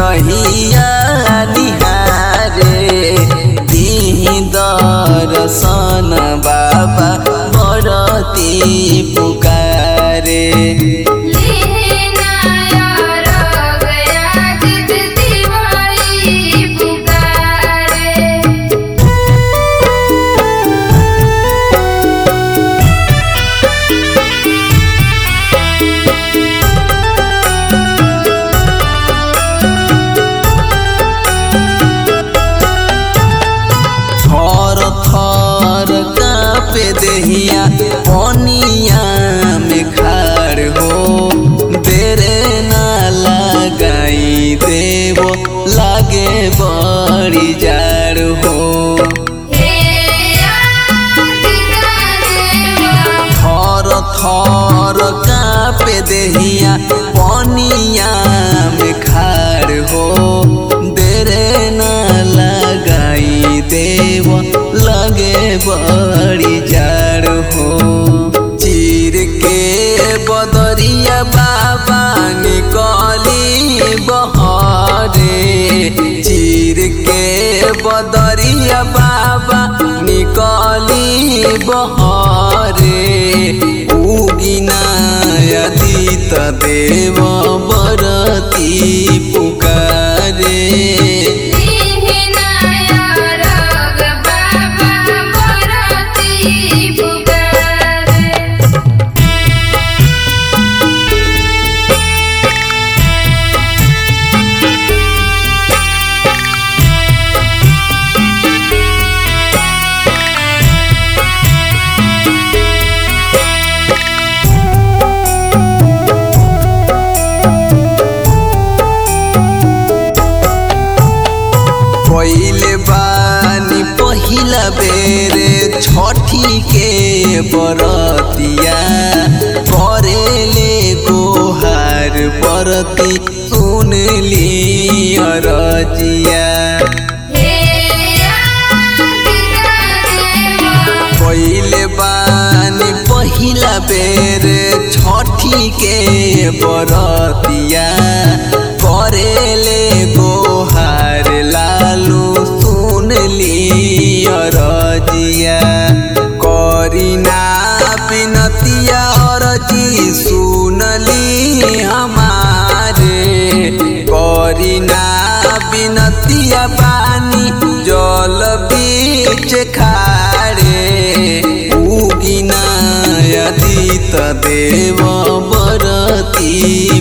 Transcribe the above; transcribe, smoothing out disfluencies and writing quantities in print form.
रहिया निहारे दिही दर्शन बाबा बरती पुकारे। देहिया पनिया में खाड़ हो देरे ना लगाई देवो लागे बड़ी जाड़ हो। थर थर कांपे देहिया पनिया में खाड़ हो देरे ना लगाई देवो लगे बड़ी जाड़ हो। चीर के बदरिया बाबा निकली बहरे चीर के बदरिया बाबा निकली बहरे उगिना आदित्य देव बरती पुकारे। पहिले बानी पहिला बेर छठी के बरतिया करेले गोहार बरती सुनली अरजिया। पहिले बानी पहिला बेर छठी के बरतिया करेले गोहार लालू सुनली अरजिया। करीना बिनतिया अरजी सुनली हमारे करीना बिनतिया पानी जल बीच खाड़े उगिना आदित्य देव बरती